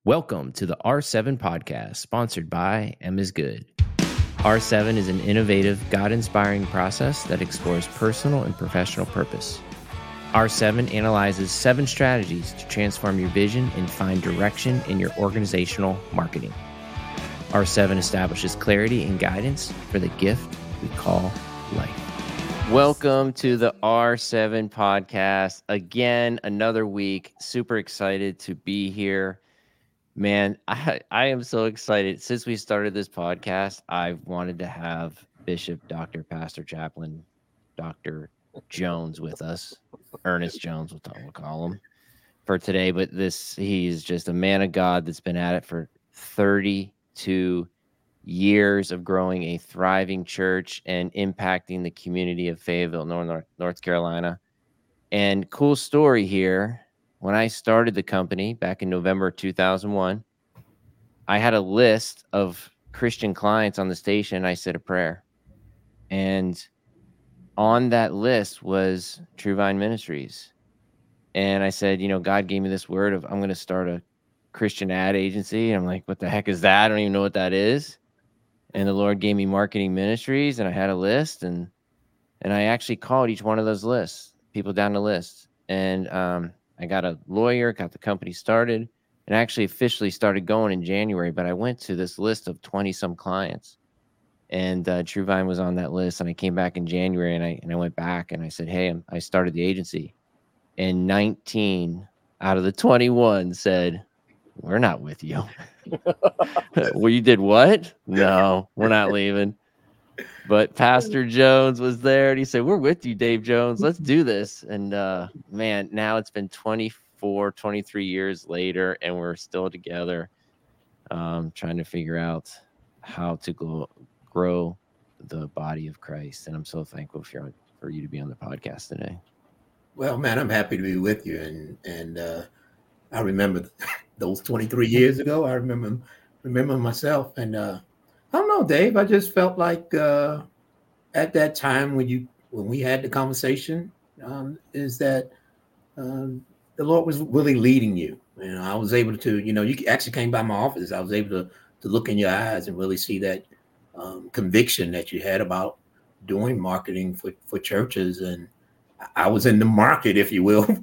Welcome to the R7 podcast, sponsored by M is Good. R7 is an innovative, God-inspiring process that explores personal and professional purpose. R7 analyzes 7 strategies to transform your vision and find direction in your organizational marketing. R7 establishes clarity and guidance for the gift we call life. Welcome to the R7 podcast. Again, another week. Super excited to be here. Man, I am so excited. Since we started this podcast, I've wanted to have Bishop, Dr. Pastor Chaplain, Dr. Jones with us. Ernest Jones, we'll call him for today. But he's just a man of God that's been at it for 32 years of growing a thriving church and impacting the community of Fayetteville, North Carolina. And cool story here. When I started the company back in November 2001, I had a list of Christian clients on the station. I said a prayer. And on that list was True Vine Ministries. And I said, God gave me this word of I'm going to start a Christian ad agency. And I'm like, what the heck is that? I don't even know what that is. And the Lord gave me Marketing Ministries, and I had a list. And I actually called each one of those lists, people down the list. And I got a lawyer, got the company started, and actually officially started going in January. But I went to this list of 20-some clients, and True Vine was on that list. And I came back in January, and I went back, and I said, hey, I started the agency. And 19 out of the 21 said, we're not with you. Well, you did what? No, we're not leaving. But Pastor Jones was there, and he said, we're with you, Dave Jones. Let's do this. And man, now it's been 23 years later, and we're still together, trying to figure out how to grow the body of Christ. And I'm so thankful for you to be on the podcast today. Well, man, I'm happy to be with you. And I remember those 23 years ago. I remember myself. And I don't know, Dave, I just felt like at that time when we had the conversation, is that the Lord was really leading you. I was able to, you actually came by my office. I was able to look in your eyes and really see that conviction that you had about doing marketing for churches. And I was in the market, if you will,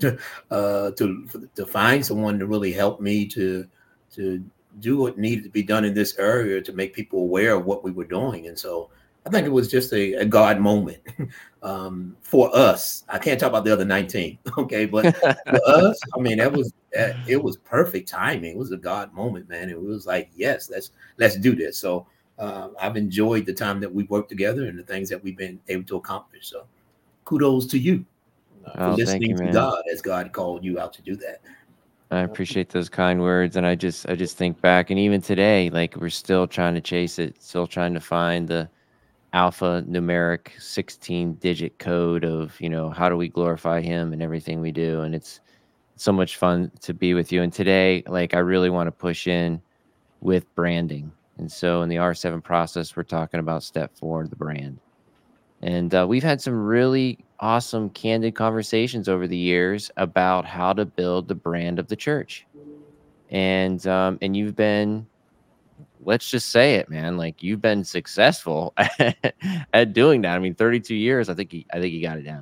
to find someone to really help me to do what needed to be done in this area to make people aware of what we were doing. And so I think it was just a God moment for us. I can't talk about the other 19, okay? But for us, I mean, it was perfect timing. It was a God moment, man. It was like, yes, let's do this. So I've enjoyed the time that we've worked together and the things that we've been able to accomplish. So kudos to you for listening to God as God called you out to do that. I appreciate those kind words. And I just think back, and even today, like, we're still trying to chase it, still trying to find the alphanumeric 16-digit code of, how do we glorify him in everything we do. And it's so much fun to be with you. And today, like, I really want to push in with branding. And so in the R7 process, we're talking about step 4, the brand. And we've had some really awesome, candid conversations over the years about how to build the brand of the church. And you've been, let's just say it, man, like, you've been successful at doing that. I mean, 32 years, I think you got it down.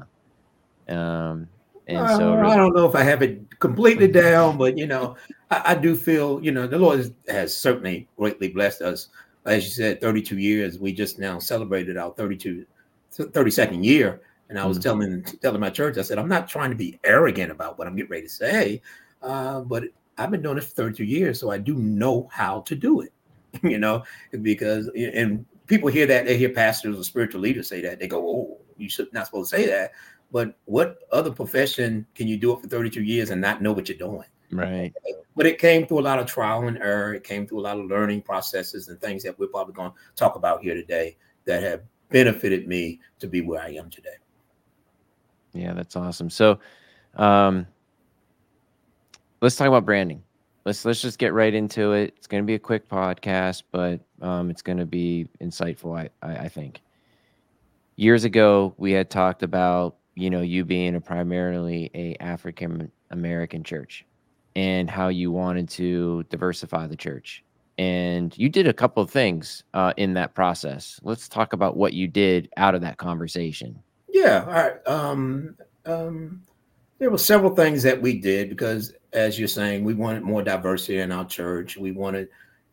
And so I don't know if I have it completely down, but I do feel the Lord has certainly greatly blessed us. As you said, 32 years. We just now celebrated our 32nd year, and I was telling my church, I said, I'm not trying to be arrogant about what I'm getting ready to say, but I've been doing this for 32 years, so I do know how to do it. Because and people hear that, they hear pastors or spiritual leaders say that, they go, oh, you should not supposed to say that. But what other profession can you do it for 32 years and not know what you're doing? Right. But it came through a lot of trial and error. It came through a lot of learning processes and things that we're probably going to talk about here today that have benefited me to be where I am today. Yeah, that's awesome. So let's talk about branding. Let's just get right into it. It's going to be a quick podcast, but it's going to be insightful, I think. Years ago, we had talked about, you being primarily a African American church. and how you wanted to diversify the church. And you did a couple of things in that process. Let's talk about what you did out of that conversation. Yeah. All right. There were several things that we did because, as you're saying, we wanted more diversity in our church. We wanted,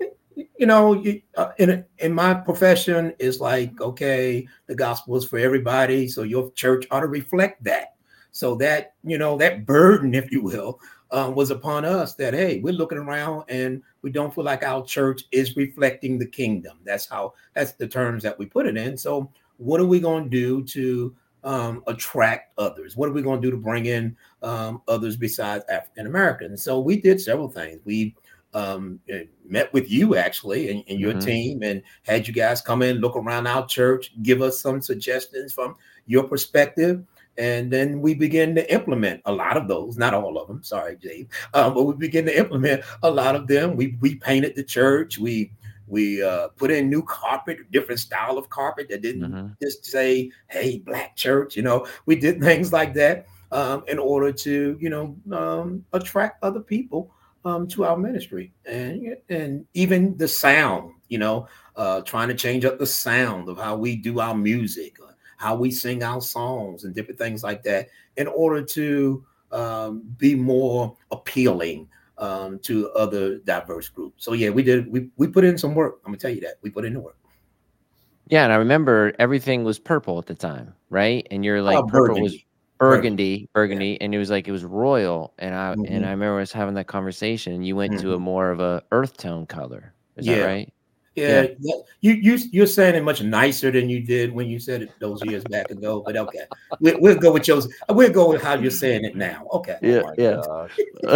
in my profession, it's like, okay, the gospel is for everybody, so your church ought to reflect that. So that, that burden, if you will, was upon us. That, hey, we're looking around and we don't feel like our church is reflecting the kingdom. That's the terms that we put it in. So what are we going to do to attract others? What are we going to do to bring in others besides African Americans? So we did several things. We met with you actually and your team, and had you guys come in, look around our church, give us some suggestions from your perspective. And then we begin to implement a lot of those, not all of them. Sorry, Dave. But we begin to implement a lot of them. We painted the church. We put in new carpet, different style of carpet that didn't just say, hey, black church. We did things like that in order to, attract other people to our ministry. And even the sound, trying to change up the sound of how we do our music, how we sing our songs and different things like that in order to be more appealing to other diverse groups. So yeah, we put in some work. I'm gonna tell you that we put in the work. Yeah, and I remember everything was purple at the time, right? And you're like, purple was burgundy, yeah. And it was royal. And I remember us having that conversation. And you went to a more of a earth tone color. Is that right? Yeah. You're saying it much nicer than you did when you said it those years back ago. But okay, we'll go with yours. We'll go with how you're saying it now. Okay. Oh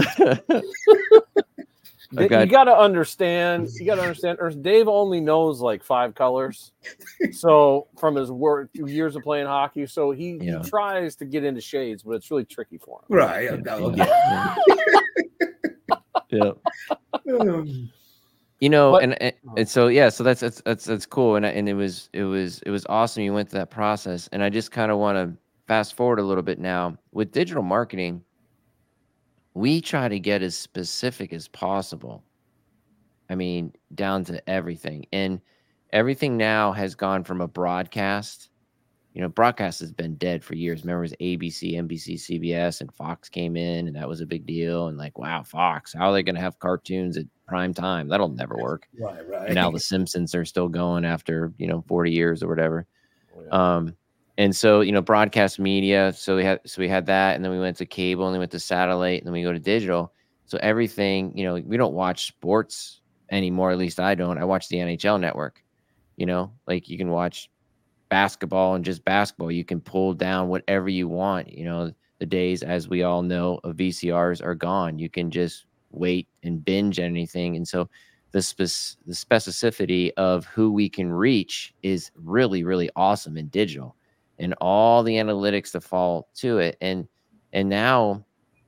my gosh. You got to understand. Dave only knows like 5 colors. So from his years of playing hockey, so he tries to get into shades, but it's really tricky for him. Right. Yeah. So that's cool, and it was awesome. You went through that process, and I just kind of want to fast forward a little bit now with digital marketing. We try to get as specific as possible. I mean, down to everything, and everything now has gone from a broadcast. Broadcast has been dead for years. Remember, it was ABC, NBC, CBS, and Fox came in, and that was a big deal. And like, wow, Fox, how are they going to have cartoons at prime time? That'll never work. Right. And now the Simpsons are still going after 40 years or whatever. Yeah. And so broadcast media. So we had that, and then we went to cable, and then we went to satellite, and then we go to digital. So everything, we don't watch sports anymore. At least I don't. I watch the NHL Network. Like you can watch basketball and just basketball. You can pull down whatever you want. The days, as we all know, of VCRs are gone. You can just wait and binge anything. And so the specificity of who we can reach is really, really awesome in digital, and all the analytics that fall to it. And now,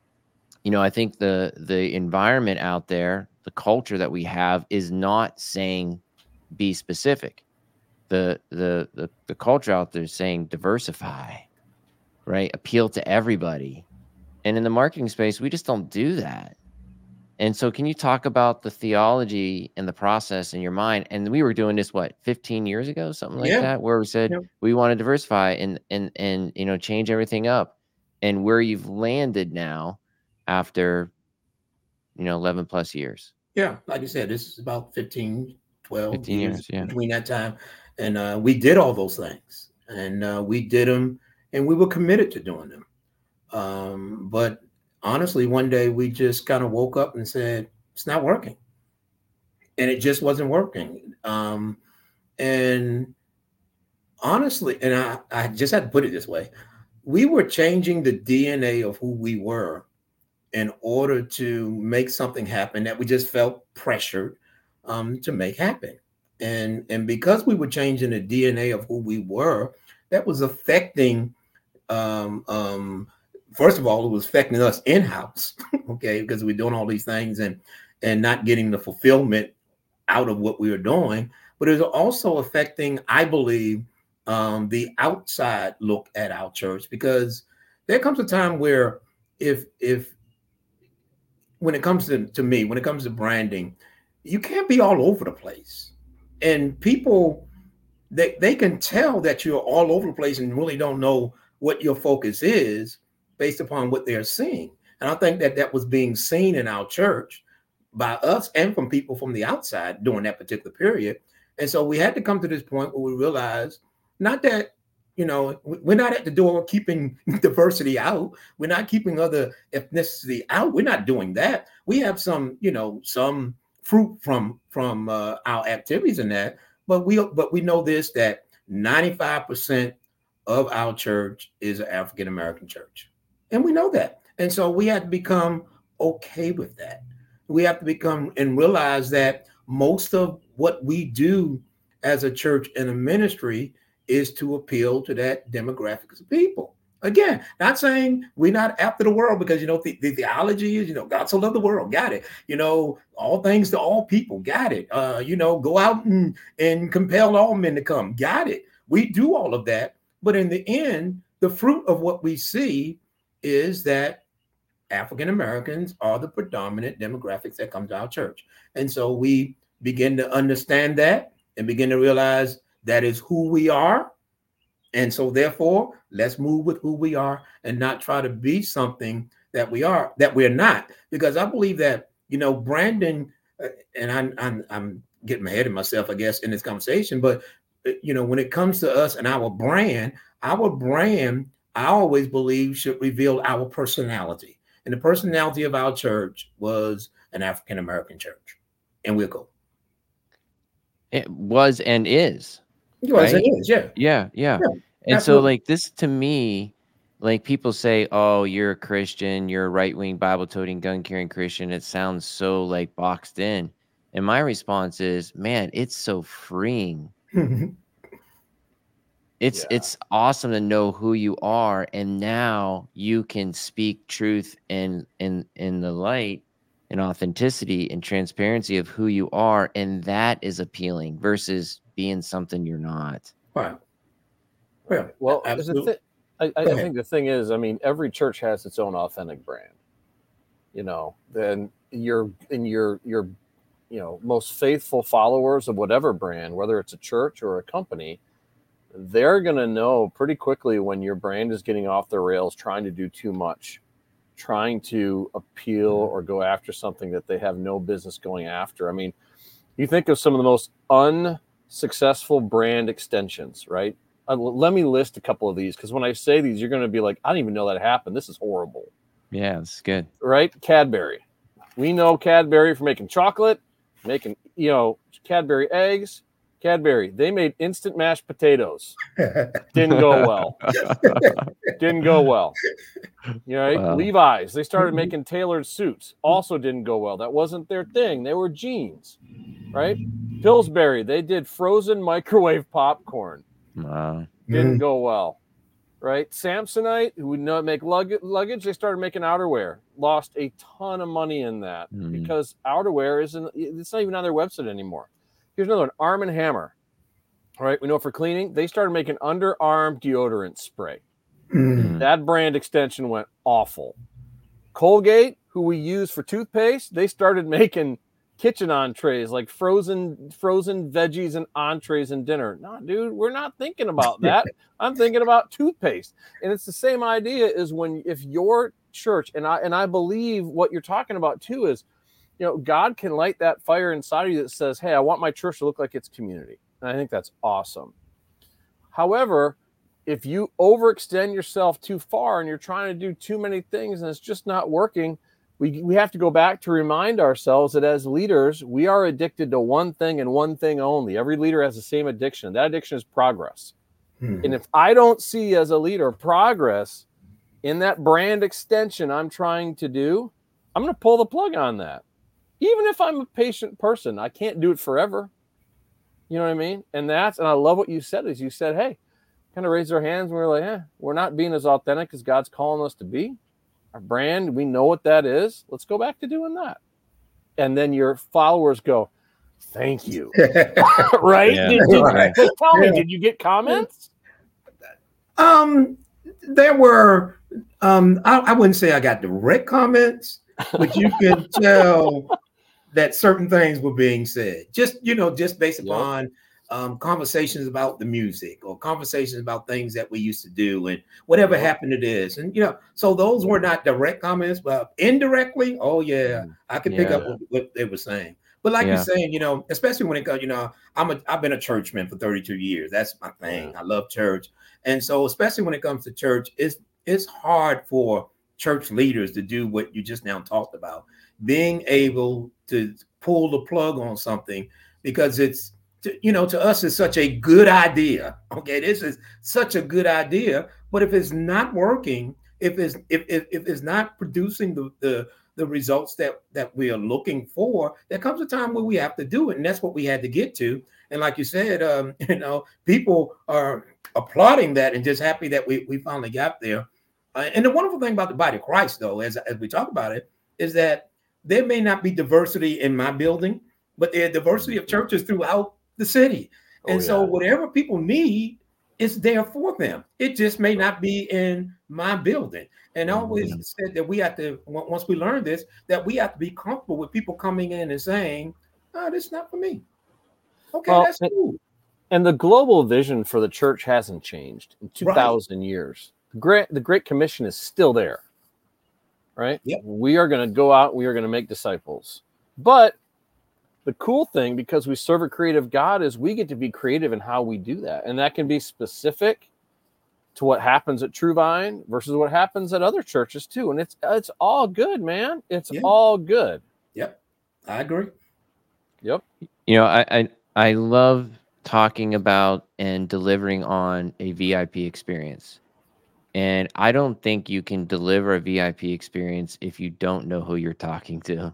I think the environment out there, the culture that we have, is not saying be specific. The culture out there is saying diversify, right? Appeal to everybody. And in the marketing space, we just don't do that. And so can you talk about the theology and the process in your mind? And we were doing this, 15 years ago, something like that, where we said we want to diversify and change everything up. And where you've landed now after 11 plus years. Yeah, like you said, this is about 15 years between that time. And we did all those things, and we did them, and we were committed to doing them. But honestly, one day we just kind of woke up and said, it's not working. And it just wasn't working. And honestly, and I just had to put it this way, we were changing the DNA of who we were in order to make something happen that we just felt pressured to make happen. And because we were changing the DNA of who we were, that was affecting, first of all, it was affecting us in-house, okay, because we're doing all these things and not getting the fulfillment out of what we were doing. But it was also affecting, I believe, the outside look at our church, because there comes a time where if when it comes to me, when it comes to branding, you can't be all over the place. And people, they can tell that you're all over the place and really don't know what your focus is based upon what they're seeing. And I think that was being seen in our church by us and from people from the outside during that particular period. And so we had to come to this point where we realized not that, we're not at the door keeping diversity out. We're not keeping other ethnicity out. We're not doing that. We have some fruit from our activities in that. But we know this, that 95% of our church is an African American church. And we know that. And so we have to become okay with that. We have to become and realize that most of what we do as a church and a ministry is to appeal to that demographic of people. Again, not saying we're not after the world, because, the theology is, God so loved the world, got it. All things to all people, got it. Go out and compel all men to come, got it. We do all of that. But in the end, the fruit of what we see is that African Americans are the predominant demographics that come to our church. And so we begin to understand that and begin to realize that is who we are. And so therefore, let's move with who we are and not try to be something that we're not. Because I believe that, Brandon, and I'm getting ahead of myself, I guess, in this conversation, but when it comes to us and our brand, I always believe should reveal our personality. And the personality of our church was an African American church. And we'll go. It was and is. It was and is, yeah. Yeah. And absolutely. So like this, to me, like people say, oh, you're a Christian, you're a right-wing Bible-toting, gun-carrying Christian. It sounds so like boxed in. And my response is, man, it's so freeing. It's awesome to know who you are, and now you can speak truth in the light and authenticity and transparency of who you are, and that is appealing versus being something you're not. Right. Well, I think the thing is, every church has its own authentic brand. Then your most faithful followers of whatever brand, whether it's a church or a company, they're going to know pretty quickly when your brand is getting off the rails, trying to do too much, trying to appeal or go after something that they have no business going after. You think of some of the most unsuccessful brand extensions, right? Let me list a couple of these, because when I say these, you're going to be like, I didn't even know that happened. This is horrible. Yeah, it's good. Right? Cadbury. We know Cadbury for making chocolate, making, Cadbury eggs. Cadbury, they made instant mashed potatoes. Didn't go well. Right? Wow. Levi's, they started making tailored suits. Also didn't go well. That wasn't their thing. They were jeans. Right? Pillsbury, they did frozen microwave popcorn. Wow. Didn't go well. Right? Samsonite, who would not make luggage, they started making outerwear. Lost a ton of money in that because outerwear it's not even on their website anymore. Here's another one, Arm & Hammer. All right, we know for cleaning, they started making underarm deodorant spray. That brand extension went awful. Colgate, who we use for toothpaste, they started making kitchen entrees, like frozen veggies and entrees and dinner. No, dude, we're not thinking about that. I'm thinking about toothpaste. And it's the same idea as if your church, and I believe what you're talking about too is, God can light that fire inside of you that says, hey, I want my church to look like it's community. And I think that's awesome. However, if you overextend yourself too far and you're trying to do too many things and it's just not working, we have to go back to remind ourselves that as leaders, we are addicted to one thing and one thing only. Every leader has the same addiction. That addiction is progress. And if I don't see as a leader progress in that brand extension I'm trying to do, I'm going to pull the plug on that. Even if I'm a patient person, I can't do it forever. You know what I mean? And I love what you said, is you said, hey, kind of raise our hands and we're like, we're not being as authentic as God's calling us to be. Our brand, we know what that is. Let's go back to doing that. And then your followers go, thank you. Right? Yeah. Tell me, did you get comments? There were, I wouldn't say I got direct comments. but you can tell that certain things were being said, just based upon conversations about the music or conversations about things that we used to do and whatever happened to this. And so those were not direct comments, but indirectly, oh yeah, I could pick up what they were saying. But like you're saying, especially when it comes, I've been a churchman for 32 years. That's my thing. I love church. And so especially when it comes to church, it's hard for church leaders to do what you just now talked about, being able to pull the plug on something because to us it's such a good idea. Okay, this is such a good idea, but if it's not working, if it's not producing the results that we are looking for, there comes a time where we have to do it, and that's what we had to get to. And like you said, people are applauding that and just happy that we finally got there. And the wonderful thing about the body of Christ, though, as we talk about it, is that there may not be diversity in my building, but there are diversity of churches throughout the city. And so whatever people need is there for them. It just may not be in my building. And I always said that we have to, once we learn this, that we have to be comfortable with people coming in and saying, oh, this is not for me. Okay, well, that's cool. And the global vision for the church hasn't changed in 2,000 years. The Great Commission is still there, right? Yep. We are going to go out. We are going to make disciples. But the cool thing, because we serve a creative God, is we get to be creative in how we do that. And that can be specific to what happens at True Vine versus what happens at other churches too. And it's all good, man. It's all good. Yep. I agree. Yep. I love talking about and delivering on a VIP experience. And I don't think you can deliver a VIP experience if you don't know who you're talking to.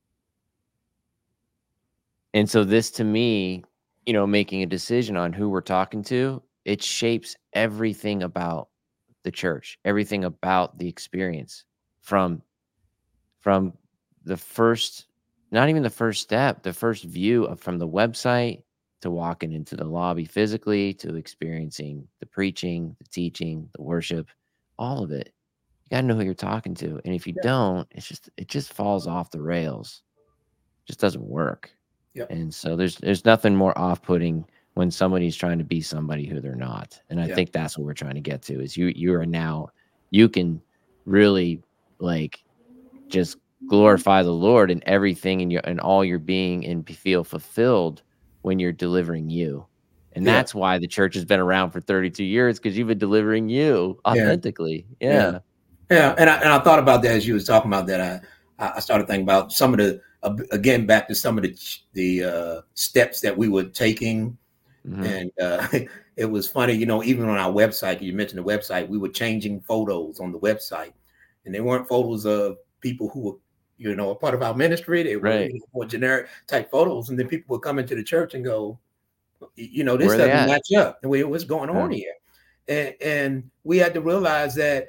And so this, to me, making a decision on who we're talking to, it shapes everything about the church, everything about the experience from the first, not even the first step, the first view from the website to walking into the lobby physically to experiencing the preaching, the teaching, the worship, all of it. You got to know who you're talking to. And if you don't, it just falls off the rails. It just doesn't work. Yep. And so there's nothing more off-putting when somebody's trying to be somebody who they're not. And I think that's what we're trying to get to is you can really just glorify the Lord in everything and all your being and feel fulfilled when you're delivering you. And that's why the church has been around for 32 years, because you've been delivering you authentically. Yeah. And I thought about that as you was talking about that. I started thinking about some of the, again, back to some of the steps that we were taking. Mm-hmm. And it was funny, even on our website, you mentioned the website, we were changing photos on the website, and they weren't photos of people who were, a part of our ministry. They were more generic type photos. And then people would come into the church and go, this doesn't match up the way what's going on here. And we had to realize that,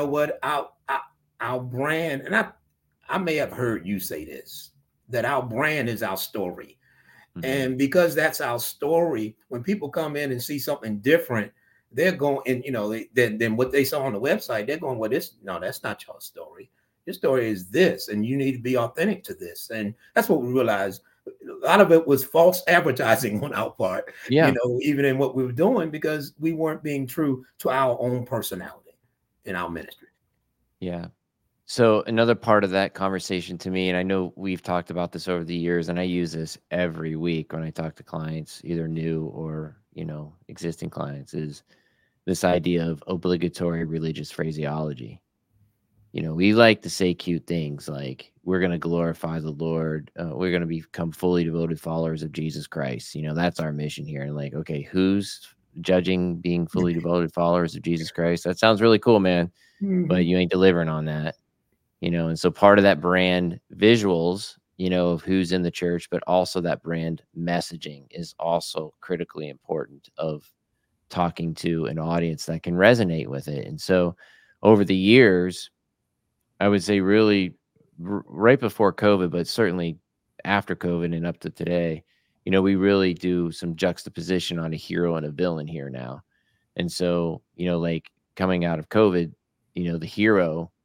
our brand, and I may have heard you say this, that our brand is our story. Mm-hmm. And because that's our story, when people come in and see something different, they're going, and than what they saw on the website, they're going, well, that's not your story. Your story is this, and you need to be authentic to this. And that's what we realized. A lot of it was false advertising on our part, even in what we were doing, because we weren't being true to our own personality in our ministry. Yeah. So another part of that conversation to me, and I know we've talked about this over the years, and I use this every week when I talk to clients, either new or, existing clients, is this idea of obligatory religious phraseology. We like to say cute things like we're going to glorify the Lord. We're going to become fully devoted followers of Jesus Christ. That's our mission here. And okay, who's judging being fully devoted followers of Jesus Christ? That sounds really cool, man. Mm-hmm. But you ain't delivering on that. And so part of that brand visuals, of who's in the church, but also that brand messaging is also critically important of talking to an audience that can resonate with it. And so over the years, I would say really right before COVID, but certainly after COVID and up to today, we really do some juxtaposition on a hero and a villain here now. And so, coming out of COVID, the hero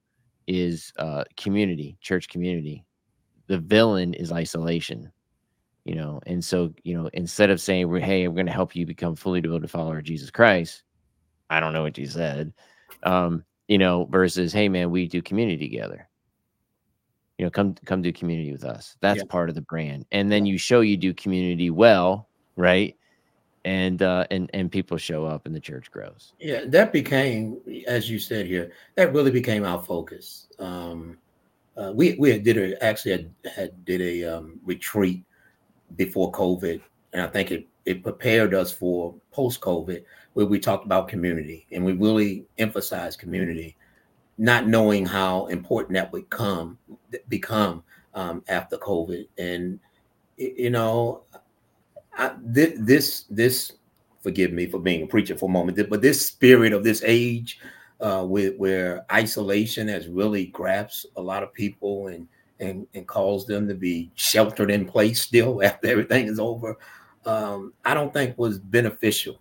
is community, church community. The villain is isolation, you know. And so, you know, instead of saying, hey, we're going to help you become fully devoted follower of Jesus Christ, I don't know what you said, you know, versus, hey, man, we do community together. You know, come do community with us. That's part of the brand. And then you show you do community well, right? And people show up and the church grows. Yeah, that became, as you said here, that really became our focus. We had did a retreat before COVID, and I think it prepared us for post-COVID, where we talked about community, and we really emphasized community, not knowing how important that would become after COVID. And you know, this forgive me for being a preacher for a moment, but this spirit of this age, where isolation has really grasped a lot of people and caused them to be sheltered in place still after everything is over, I don't think was beneficial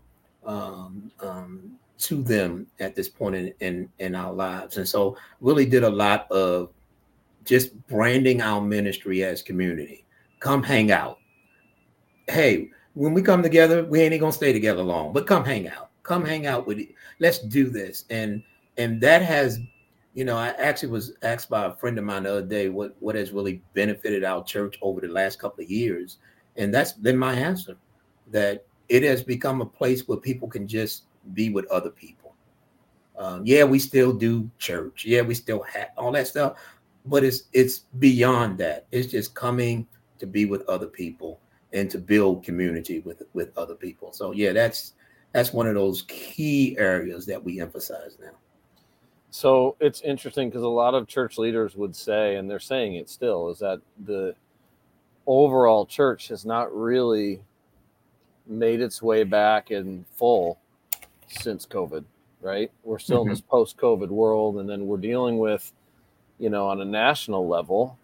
to them at this point in our lives. And so really did a lot of just branding our ministry as community. Come hang out. Hey, when we come together, we ain't gonna stay together long, but come hang out. Come hang out with you. Let's do this. And that has, you know, I actually was asked by a friend of mine the other day what has really benefited our church over the last couple of years. And that's been my answer, that it has become a place where people can just be with other people. Yeah, we still do church. Yeah, we still have all that stuff, but it's beyond that. It's just coming to be with other people and to build community with other people. So yeah, that's one of those key areas that we emphasize now. So it's interesting because a lot of church leaders would say, and they're saying it still, is that the overall church has not really made its way back in full since COVID, right? We're still in this post-COVID world, and then we're dealing with, you know, on a national level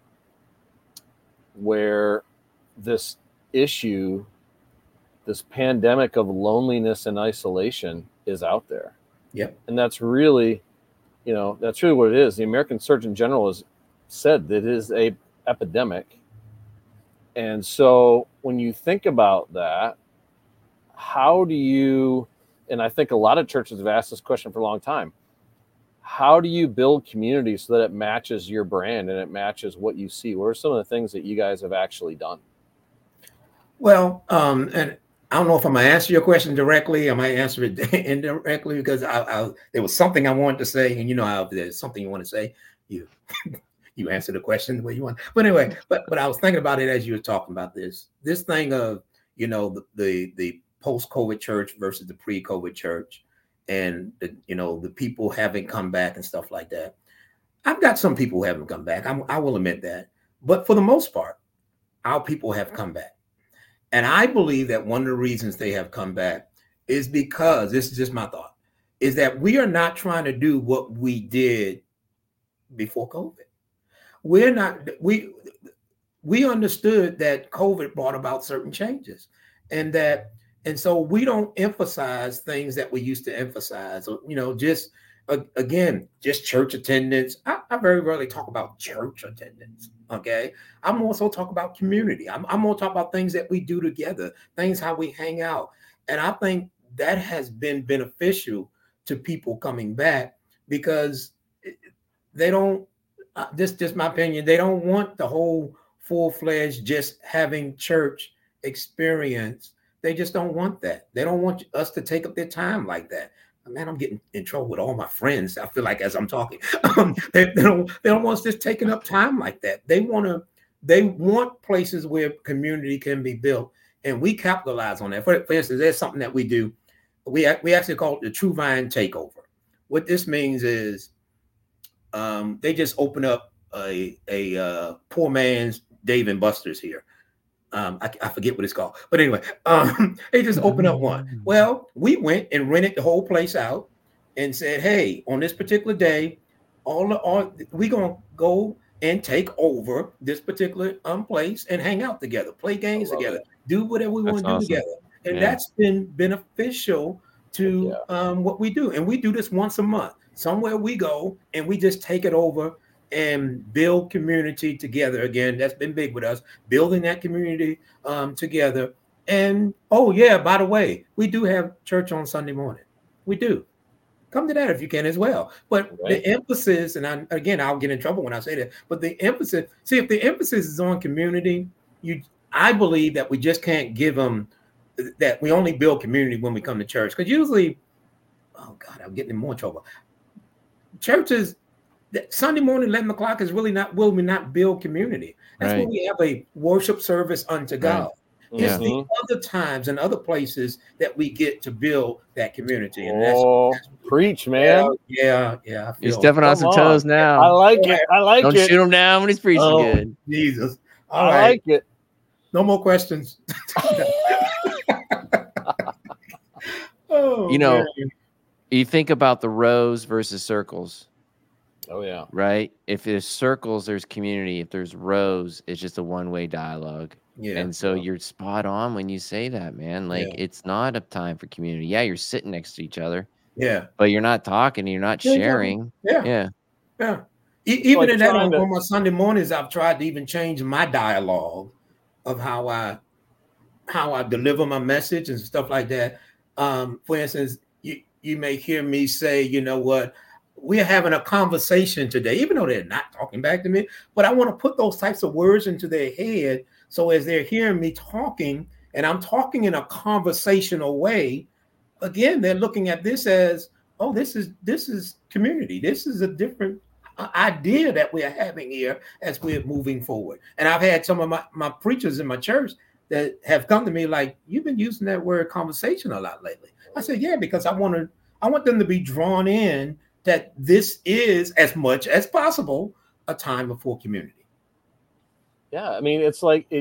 where this issue, this pandemic of loneliness and isolation is out there. Yep. And that's really, you know, that's really what it is. The American Surgeon General has said that it is a epidemic. And so when you think about that, how do you, and I think a lot of churches have asked this question for a long time, how do you build community so that it matches your brand and it matches what you see? What are some of the things that you guys have actually done? Well, and I don't know if I'm gonna answer your question directly. I might answer it indirectly because there was something I wanted to say, and you know how if there's something you want to say, you answer the question the way you want. But anyway, but I was thinking about it as you were talking about this thing of, you know, the post-COVID church versus the pre-COVID church, and the people haven't come back and stuff like that. I've got some people who haven't come back. I will admit that, but for the most part, our people have come back. And I believe that one of the reasons they have come back is because, this is just my thought, is that we are not trying to do what we did before COVID. We understood that COVID brought about certain changes, and so we don't emphasize things that we used to emphasize, just just church attendance. I very rarely talk about church attendance. Okay. I'm also talk about community. I'm going to talk about things that we do together, things how we hang out. And I think that has been beneficial to people coming back, because they don't, this is just my opinion, they don't want the whole full-fledged just having church experience. They just don't want that. They don't want us to take up their time like that. Man, I'm getting in trouble with all my friends, I feel like, as I'm talking. They don't want us just taking up time like that. They want places where community can be built, and we capitalize on that. For instance, there's something that we do. We actually call it the True Vine Takeover. What this means is they just open up a poor man's Dave and Buster's here. I forget what it's called, but anyway, they just opened up one. Well, we went and rented the whole place out and said, hey, on this particular day, we're gonna go and take over this particular place and hang out together, play games together, do whatever we want to do together. And that's been beneficial to what we do. And we do this once a month. Somewhere we go and we just take it over and build community together. Again, that's been big with us, building that community together. And oh yeah, by the way, we do have church on Sunday morning. We do. Come to that if you can as well. But the emphasis, and I'll get in trouble when I say that, but the emphasis, see, if the emphasis is on community, I believe that we just can't give them that we only build community when we come to church. Because usually, oh God, I'm getting in more trouble. Churches, Sunday morning, 11 o'clock is really not, will we not build community? That's when we have a worship service unto God. It's the other times and other places that we get to build that community. And that's preach, man. Yeah. You're stepping on some toes now. I like it. Don't shoot him down when he's preaching good. Jesus. All right. Like it. No more questions. Man. You think about the rows versus circles. Oh, yeah. Right? If there's circles, there's community. If there's rows, it's just a one-way dialogue. Yeah. And so you're spot on when you say that, man. Like, it's not a time for community. Yeah, you're sitting next to each other. Yeah. But you're not talking. You're not sharing. Yeah. Even like in that on my Sunday mornings, I've tried to even change my dialogue of how I deliver my message and stuff like that. For instance, you may hear me say, you know what, we're having a conversation today, even though they're not talking back to me, but I want to put those types of words into their head. So as they're hearing me talking and I'm talking in a conversational way, again, they're looking at this as, oh, this is community. This is a different idea that we're having here as we're moving forward. And I've had some of my preachers in my church that have come to me like, you've been using that word conversation a lot lately. I said, yeah, because I want them to be drawn in that this is, as much as possible, a time for community. Yeah, I mean, it's like,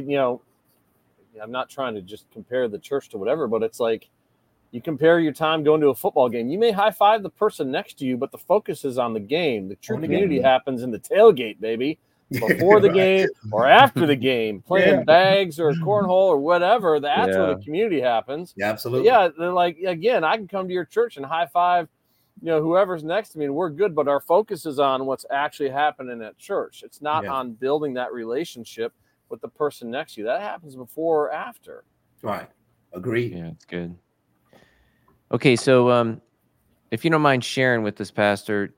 I'm not trying to just compare the church to whatever, but it's like you compare your time going to a football game. You may high-five the person next to you, but the focus is on the game. The true community happens in the tailgate, baby. Before the game or after the game, playing bags or cornhole or whatever. That's where the community happens. Yeah, absolutely. But they're like, again, I can come to your church and high-five whoever's next to me, and we're good, but our focus is on what's actually happening at church. It's not on building that relationship with the person next to you. That happens before or after. Right. Agreed. Yeah, it's good. Okay, so if you don't mind sharing with us, Pastor,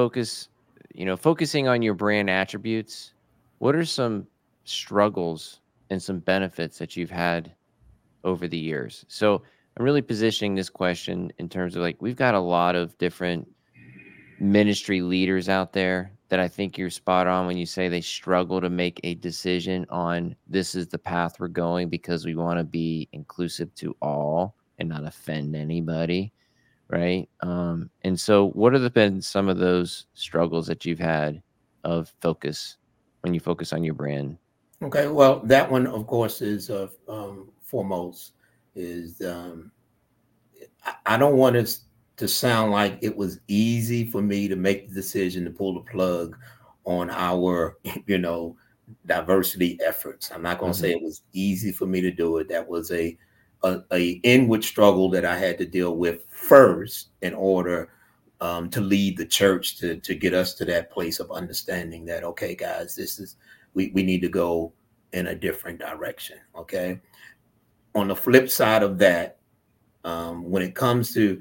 focusing on your brand attributes, what are some struggles and some benefits that you've had over the years? So I'm really positioning this question in terms of like, we've got a lot of different ministry leaders out there that I think you're spot on when you say they struggle to make a decision on this is the path we're going because we want to be inclusive to all and not offend anybody. Right. And so what have been some of those struggles that you've had of focus when you focus on your brand? Okay. Well, that one, of course, is foremost is I don't want it to sound like it was easy for me to make the decision to pull the plug on our, diversity efforts. I'm not going to say it was easy for me to do it. That was a inward struggle that I had to deal with first in order to lead the church to get us to that place of understanding that, okay, guys, this is, we need to go in a different direction. Okay. On the flip side of that, when it comes to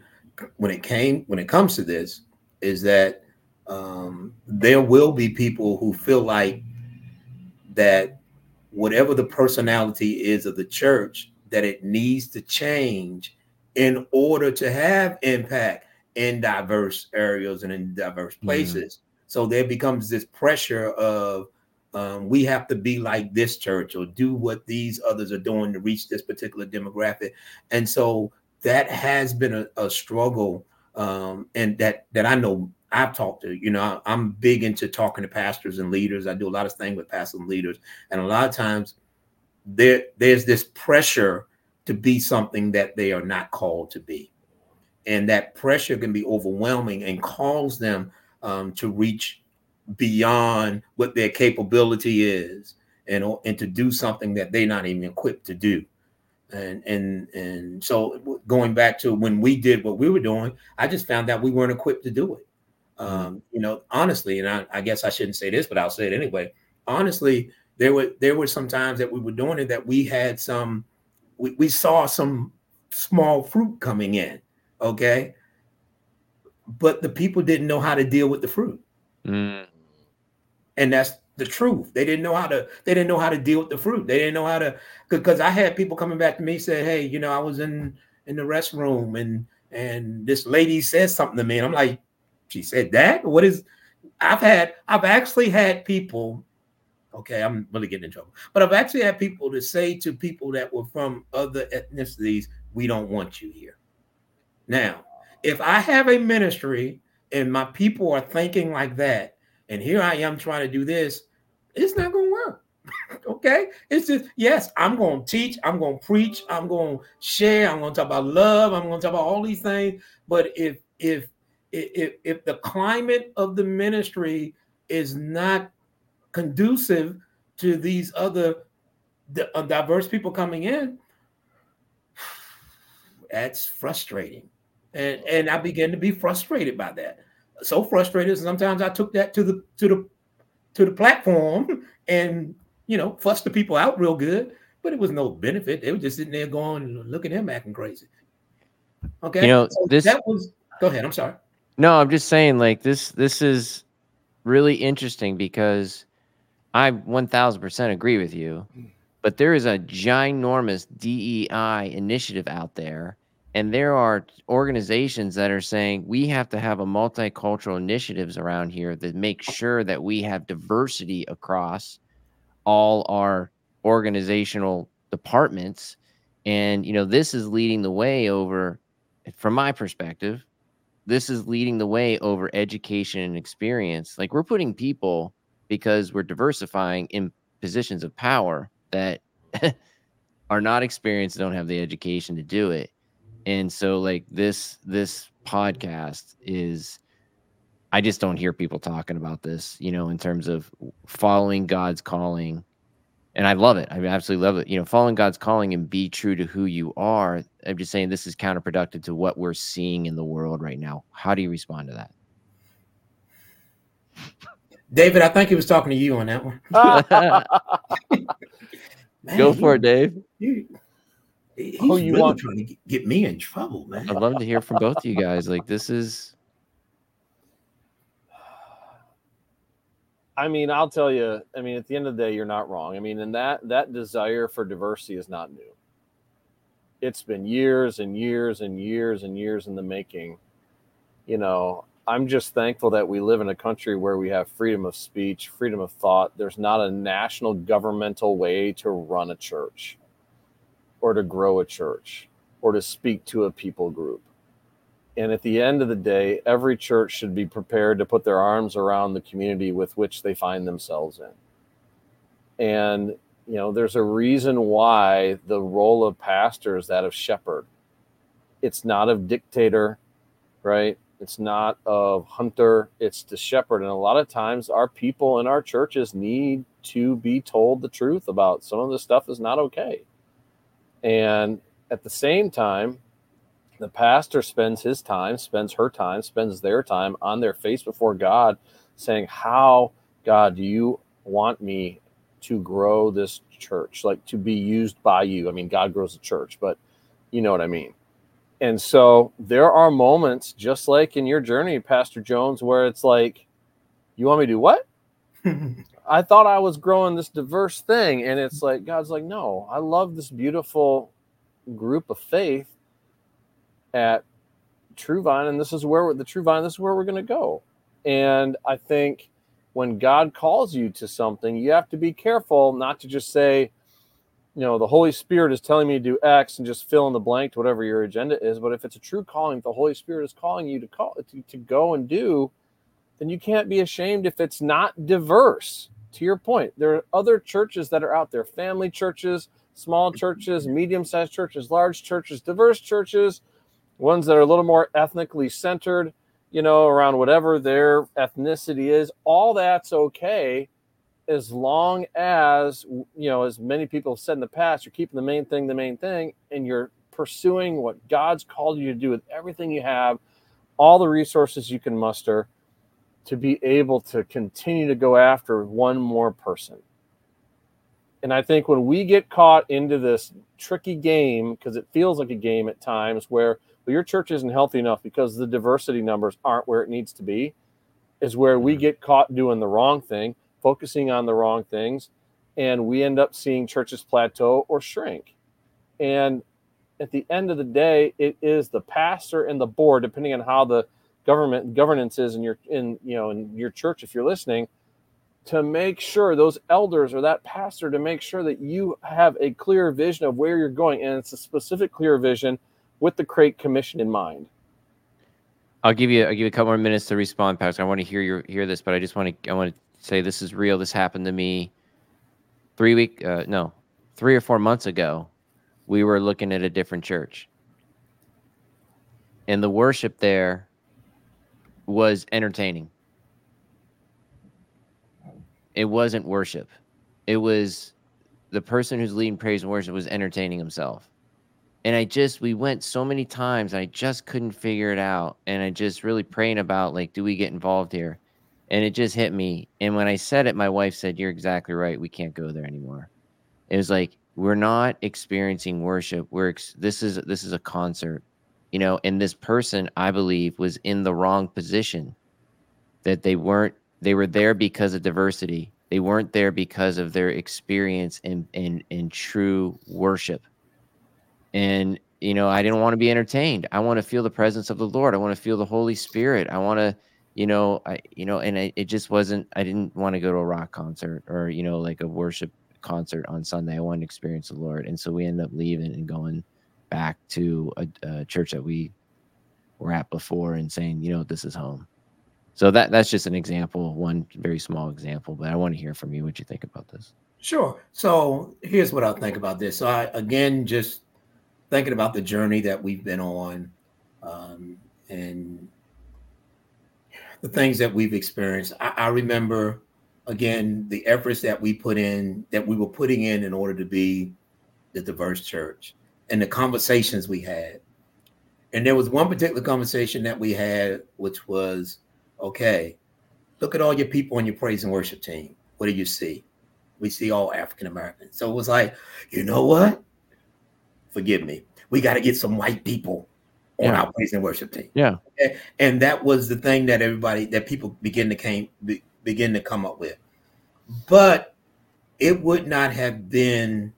this, is that there will be people who feel like that whatever the personality is of the church, that it needs to change in order to have impact in diverse areas and in diverse places. So there becomes this pressure of we have to be like this church or do what these others are doing to reach this particular demographic. And so that has been a struggle, and that I know I've talked to. I'm big into talking to pastors and leaders. I do a lot of things with pastors and leaders, and a lot of times there's this pressure to be something that they are not called to be, and that pressure can be overwhelming and cause them to reach beyond what their capability is, and to do something that they're not even equipped to do. And so going back to when we did what we were doing, I just found out we weren't equipped to do it. Honestly, and I guess I shouldn't say this, but I'll say it anyway. Honestly, there were some times that we were doing it that we had we saw some small fruit coming in, okay? But the people didn't know how to deal with the fruit. And that's the truth. They didn't know how to deal with the fruit. They didn't know how to, because I had people coming back to me say, hey, I was in the restroom and this lady said something to me. And I'm like, she said that? What is, I've actually had people, okay, I'm really getting in trouble, but I've actually had people to say to people that were from other ethnicities, we don't want you here. Now, if I have a ministry and my people are thinking like that, and here I am trying to do this, it's not going to work. Okay, it's just, yes, I'm going to teach, I'm going to preach, I'm going to share, I'm going to talk about love, I'm going to talk about all these things. But if the climate of the ministry is not conducive to these other diverse people coming in, that's frustrating. And I began to be frustrated by that. So frustrated, sometimes I took that to the platform and fussed the people out real good, but it was no benefit. They were just sitting there going, look at him acting crazy. Okay. So that was, go ahead. I'm sorry. No, I'm just saying, like, this is really interesting because I 1000% agree with you, but there is a ginormous DEI initiative out there. And there are organizations that are saying we have to have a multicultural initiatives around here that make sure that we have diversity across all our organizational departments. And, this is leading the way over, from my perspective, this is leading the way over education and experience. Like, we're putting people, because we're diversifying, in positions of power that are not experienced, don't have the education to do it. And so, like, this podcast is, I just don't hear people talking about this, in terms of following God's calling. And I love it. I absolutely love it. Following God's calling and be true to who you are. I'm just saying this is counterproductive to what we're seeing in the world right now. How do you respond to that? David, I think he was talking to you on that one. Man, go for it, Dave. He's really trying to get me in trouble, man. I'd love to hear from both of you guys. Like, this is... I mean, I'll tell you, at the end of the day, you're not wrong. And that desire for diversity is not new. It's been years and years and years and years in the making. I'm just thankful that we live in a country where we have freedom of speech, freedom of thought. There's not a national governmental way to run a church or to grow a church or to speak to a people group. And at the end of the day, every church should be prepared to put their arms around the community with which they find themselves in. And, there's a reason why the role of pastor is that of shepherd. It's not of dictator, right? It's not of hunter, it's to shepherd. And a lot of times our people in our churches need to be told the truth about some of this stuff is not okay. And at the same time, the pastor spends his time, spends her time, spends their time on their face before God saying, how, God, do you want me to grow this church? Like, to be used by you. God grows the church, but you know what I mean? And so there are moments, just like in your journey, Pastor Jones, where it's like, you want me to do what? I thought I was growing this diverse thing. And it's like, God's like, no, I love this beautiful group of faith at True Vine, and this is where we're going to go. And I think when God calls you to something, you have to be careful not to just say, the Holy Spirit is telling me to do X and just fill in the blank to whatever your agenda is. But if it's a true calling, if the Holy Spirit is calling you to go and do, then you can't be ashamed if it's not diverse. To your point, there are other churches that are out there, family churches, small churches, medium-sized churches, large churches, diverse churches, ones that are a little more ethnically centered, around whatever their ethnicity is. All that's okay, as long as, as many people have said in the past, you're keeping the main thing, and you're pursuing what God's called you to do with everything you have, all the resources you can muster. to be able to continue to go after one more person. And I think when we get caught into this tricky game, because it feels like a game at times where your church isn't healthy enough because the diversity numbers aren't where it needs to be, is where we get caught doing the wrong thing, focusing on the wrong things, and we end up seeing churches plateau or shrink. And at the end of the day, it is the pastor and the board, depending on how the governance is in your church, if you're listening, to make sure those elders or that pastor, to make sure that you have a clear vision of where you're going, and it's a specific clear vision with the Great Commission in mind. I'll give you a couple more minutes to respond, Pastor. I want to hear this, but I want to say this is real. This happened to me 3 or 4 months ago. We were looking at a different church, and the worship there was entertaining. It wasn't worship. It was the person who's leading praise and worship was entertaining himself. And we went so many times, I just couldn't figure it out. And I just really praying about, like, do we get involved here? And it just hit me. And when I said it, my wife said, "You're exactly right. We can't go there anymore." It was like, we're not experiencing worship. This is a concert, and this person, I believe, was in the wrong position, that they were there because of diversity. They weren't there because of their experience in true worship. And, I didn't want to be entertained. I want to feel the presence of the Lord. I want to feel the Holy Spirit. I want to, it just wasn't, I didn't want to go to a rock concert or, like a worship concert on Sunday. I wanted to experience the Lord. And so we ended up leaving and going back to a church that we were at before and saying, this is home. So that's just an example, one very small example, but I want to hear from you what you think about this. Sure. So here's what I think about this. So I, again, just thinking about the journey that we've been on, and the things that we've experienced. I remember, again, the efforts that we were putting in order to be the diverse church, and the conversations we had. And there was one particular conversation that we had, which was, okay, look at all your people on your praise and worship team. What do you see? We see all African Americans. So it was like, you know what? Forgive me. We got to get some white people on our praise and worship team. Yeah. And that was the thing that people begin to come up with. But it would not have been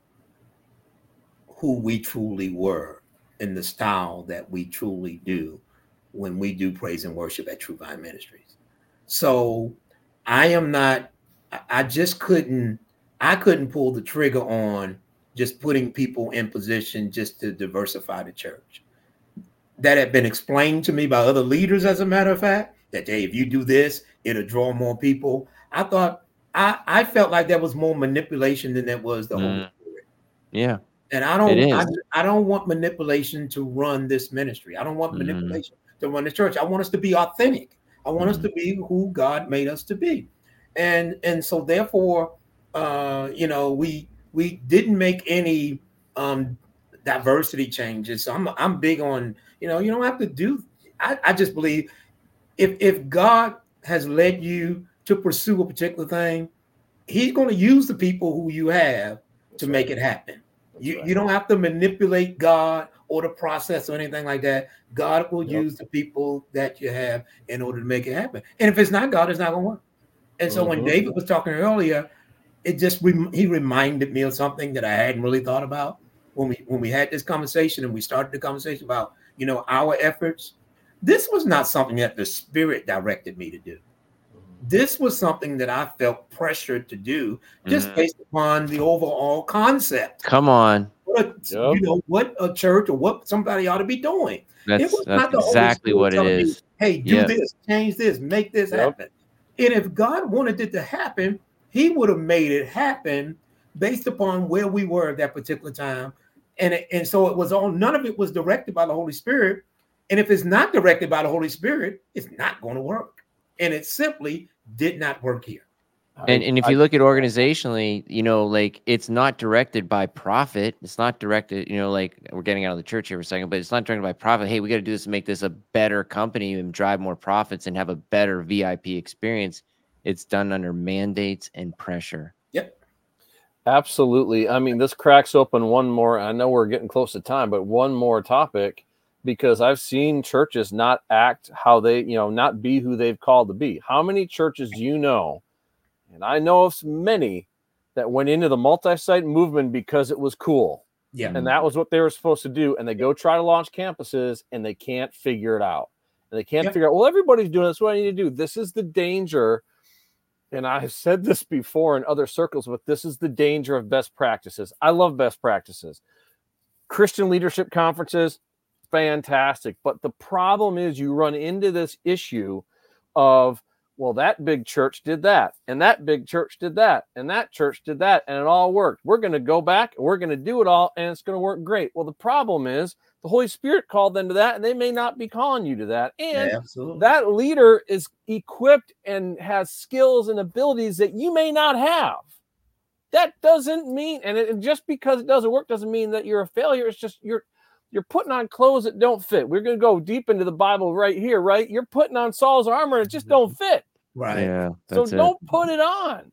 who we truly were in the style that we truly do when we do praise and worship at True Vine Ministries. So I couldn't pull the trigger on just putting people in position just to diversify the church. That had been explained to me by other leaders, as a matter of fact, that, hey, if you do this, it'll draw more people. I thought, I felt like that was more manipulation than that was the Holy Spirit. Yeah. And I don't want manipulation to run this ministry. I don't want manipulation to run the church. I want us to be authentic. I want us to be who God made us to be. And so therefore, we didn't make any diversity changes. So I'm big on, you don't have to do. I just believe if God has led you to pursue a particular thing, He's going to use the people who you have to make it happen. You don't have to manipulate God or the process or anything like that. God will use the people that you have in order to make it happen. And if it's not God, it's not going to work. And so when David was talking earlier, he reminded me of something that I hadn't really thought about when we had this conversation and we started the conversation about, our efforts. This was not something that the Spirit directed me to do. This was something that I felt pressured to do just based upon the overall concept. Come on. What a church or what somebody ought to be doing. That's exactly what it is. Me, hey, do this, change this, make this happen. And if God wanted it to happen, He would have made it happen based upon where we were at that particular time. And so it was none of it was directed by the Holy Spirit. And if it's not directed by the Holy Spirit, it's not going to work. And it simply did not work here. And if you look at organizationally, like it's not directed by profit. It's not directed, like we're getting out of the church here for a second, but it's not directed by profit. Hey, we got to do this to make this a better company and drive more profits and have a better VIP experience. It's done under mandates and pressure. Yep. Absolutely. I mean, this cracks open one more. I know we're getting close to time, but one more topic, because I've seen churches not act how they, not be who they've called to be. How many churches do you know? And I know of many that went into the multi-site movement because it was cool. Yeah. And that was what they were supposed to do. And they go try to launch campuses and they can't figure it out. And they can't figure out, well, everybody's doing this. What I need to do. This is the danger. And I've said this before in other circles, but this is the danger of best practices. I love best practices. Christian leadership conferences, fantastic. But the problem is you run into this issue of, well, that big church did that, and that big church did that, and that church did that, and it all worked. We're going to go back, and we're going to do it all, and it's going to work great. Well, the problem is the Holy Spirit called them to that, and they may not be calling you to that. And that leader is equipped and has skills and abilities that you may not have. That doesn't mean, and just because it doesn't work doesn't mean that you're a failure. It's just you're putting on clothes that don't fit. We're going to go deep into the Bible right here, right? You're putting on Saul's armor and it just don't fit. Right. Yeah. So don't put it on.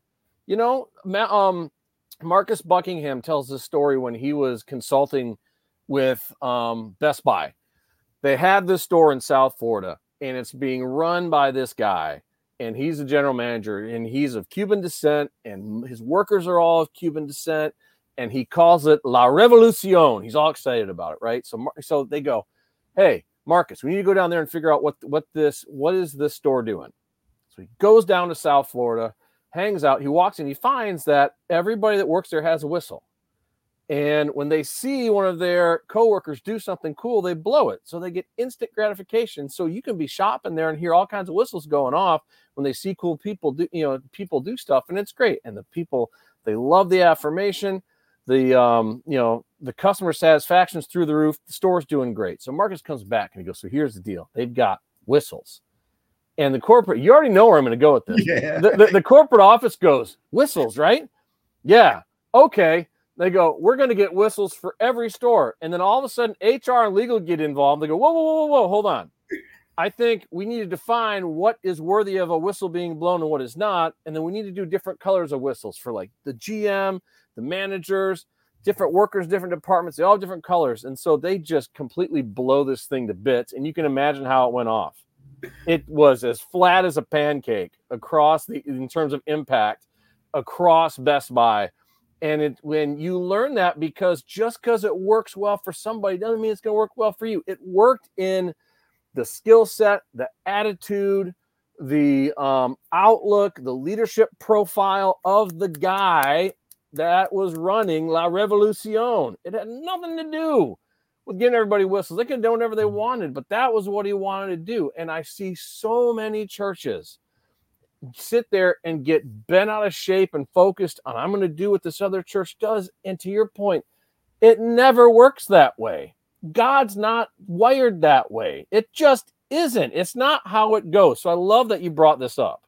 Marcus Buckingham tells this story when he was consulting with Best Buy. They had this store in South Florida, and it's being run by this guy, and he's the general manager, and he's of Cuban descent, and his workers are all of Cuban descent, and he calls it La Revolucion. He's all excited about it, right? So they go, hey, Marcus, we need to go down there and figure out what is this store doing. So he goes down to South Florida, hangs out. He walks in. He finds that everybody that works there has a whistle. And when they see one of their coworkers do something cool, they blow it. So they get instant gratification. So you can be shopping there and hear all kinds of whistles going off when they see cool people do stuff. And it's great. And the people, they love the affirmation. The customer satisfaction's through the roof. The store's doing great. So Marcus comes back and he goes, so here's the deal. They've got whistles. And the corporate, you already know where I'm going to go with this. Yeah. The corporate office goes, whistles, right? Yeah. Okay. They go, we're going to get whistles for every store. And then all of a sudden, HR and legal get involved. They go, whoa, hold on. I think we need to define what is worthy of a whistle being blown and what is not. And then we need to do different colors of whistles for like the GM, the managers, different workers, different departments. They all have different colors. And so they just completely blow this thing to bits. And you can imagine how it went off. It was as flat as a pancake in terms of impact across Best Buy. And when you learn that, just because it works well for somebody doesn't mean it's going to work well for you. It worked in the skill set, the attitude, the outlook, the leadership profile of the guy that was running La Revolucion. It had nothing to do with getting everybody whistles. They could do whatever they wanted, but that was what he wanted to do. And I see so many churches sit there and get bent out of shape and focused on, I'm going to do what this other church does. And to your point, it never works that way. God's not wired that way. It just isn't. It's not how it goes. So I love that you brought this up.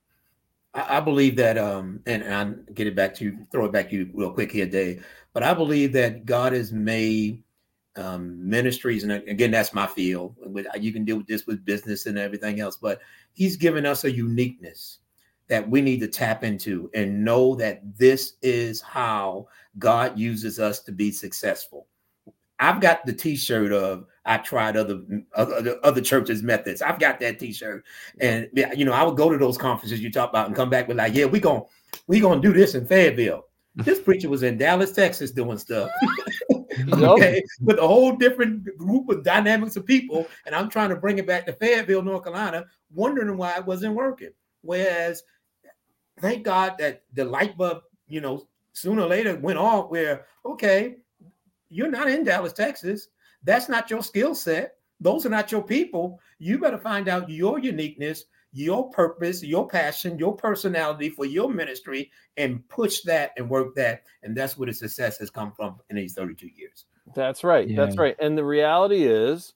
I believe that, and I'll get it back to you, throw it back to you real quick here, Dave. But I believe that God has made ministries, and again, that's my field. You can deal with this with business and everything else, but he's given us a uniqueness that we need to tap into and know that this is how God uses us to be successful. I've got the T-shirt of I tried other churches' methods. I've got that T-shirt, and I would go to those conferences you talk about and come back with like, yeah, we gonna do this in Fayetteville. This preacher was in Dallas, Texas, doing stuff. Okay, with a whole different group of dynamics of people, and I'm trying to bring it back to Fayetteville, North Carolina, wondering why it wasn't working. Whereas, thank God that the light bulb, sooner or later went off. Where okay, you're not in Dallas, Texas. That's not your skill set. Those are not your people. You better find out your uniqueness, your purpose, your passion, your personality for your ministry, and push that and work that. And that's where the success has come from in these 32 years. That's right. Yeah. That's right. And the reality is,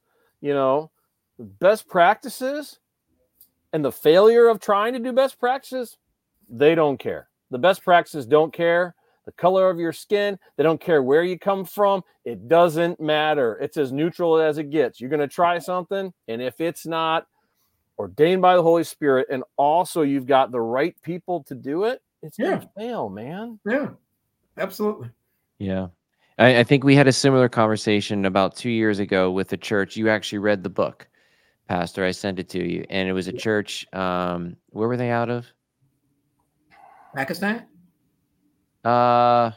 best practices and the failure of trying to do best practices, They don't care. The best practices don't care. The color of your skin, they don't care where you come from. It doesn't matter. It's as neutral as it gets. You're going to try something, and if it's not ordained by the Holy Spirit, and also you've got the right people to do it, it's going to fail, man. Yeah, absolutely. Yeah. I think we had a similar conversation about 2 years ago with the church. You actually read the book, Pastor. I sent it to you, and it was a church. Where were they out of? Pakistan? Yeah,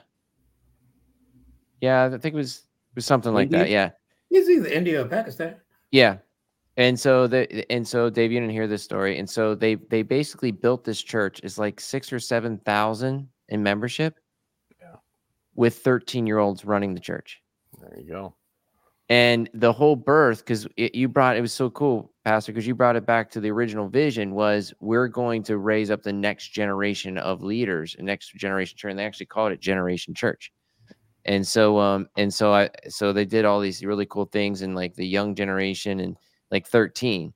I think it was something like that. Yeah. It's either India or Pakistan. Yeah. And so Dave, you didn't hear this story. And so they basically built this church. It's like 6,000 or 7,000 in membership, with 13-year-olds running the church. There you go. And the whole birth, because it was so cool, Pastor, because you brought it back to the original vision, was we're going to raise up the next generation of leaders, and next generation church. And they actually called it Generation Church. And so so they did all these really cool things in like the young generation and like 13.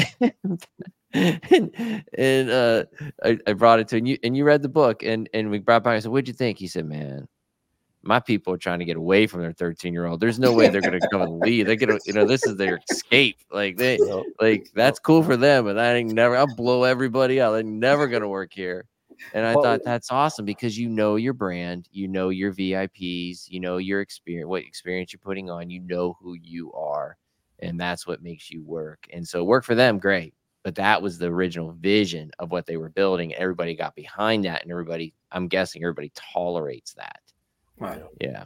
and I brought it to you, and you read the book, and we brought back. I said, "What'd you think?" He said, "Man, my people are trying to get away from their 13-year-old. There's no way they're going to come and lead. They're going to, this is their escape. Like that's cool for them. And I'll blow everybody out. They're never going to work here." And I thought that's awesome, because you know your brand, you know your VIPs, you know your experience, what experience you're putting on, you know who you are, and that's what makes you work. And so work for them, great. But that was the original vision of what they were building. Everybody got behind that, and I'm guessing everybody tolerates that. Right. Yeah.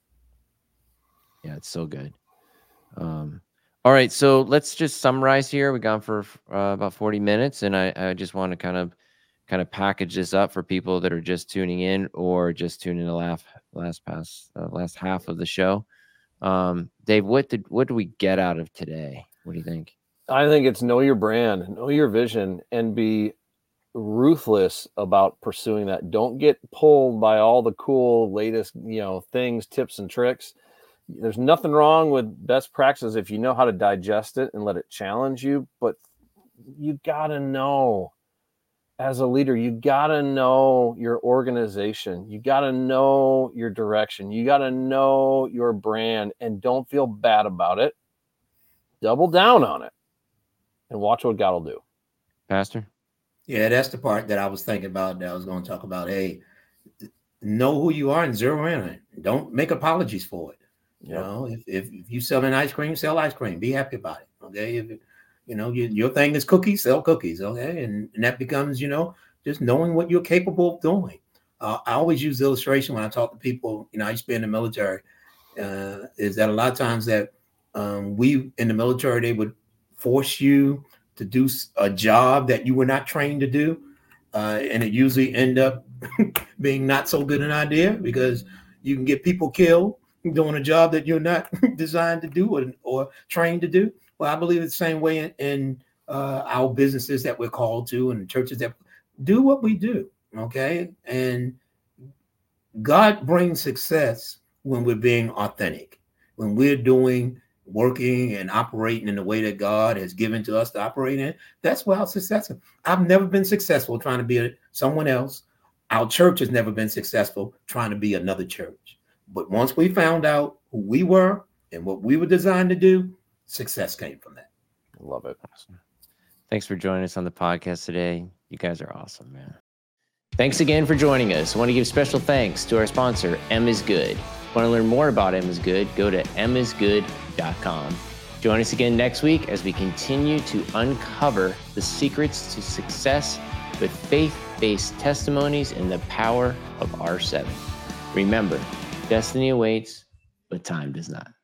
Yeah, it's so good. All right, so let's just summarize here. We've gone for about 40 minutes, and I just want to kind of package this up for people that are just tuning in or just tuning in the last half of the show. Dave, what do we get out of today? What do you think? I think it's know your brand, know your vision, and be ruthless about pursuing that. Don't get pulled by all the cool latest, things, tips and tricks. There's nothing wrong with best practices if you know how to digest it and let it challenge you, but you got to know, as a leader, you got to know your organization. You got to know your direction. You got to know your brand, and don't feel bad about it. Double down on it and watch what God will do. Pastor? Yeah, that's the part that I was thinking about, that I was going to talk about. Hey, know who you are and zero in on it. Don't make apologies for it. You know, if you selling ice cream, sell ice cream. Be happy about it. Okay. If your thing is cookies, sell cookies. Okay. And that becomes, just knowing what you're capable of doing. I always use the illustration when I talk to people, I used to be in the military, is that a lot of times that we in the military, they would force you to do a job that you were not trained to do. And it usually end up being not so good an idea, because you can get people killed doing a job that you're not designed to do or trained to do. Well, I believe it's the same way in our businesses that we're called to, and churches that do what we do. Okay. And God brings success when we're being authentic, when we're working and operating in the way that God has given to us to operate in. That's where our success is. I've never been successful trying to be someone else. Our church has never been successful trying to be another church. But once we found out who we were and what we were designed to do, success came from that. Love it. Awesome. Thanks for joining us on the podcast today. You guys are awesome, man. Thanks again for joining us. I want to give special thanks to our sponsor, M is Good. Want to learn more about M is Good? Go to misgood.com. Join us again next week as we continue to uncover the secrets to success with faith-based testimonies and the power of R7. Remember, destiny awaits, but time does not.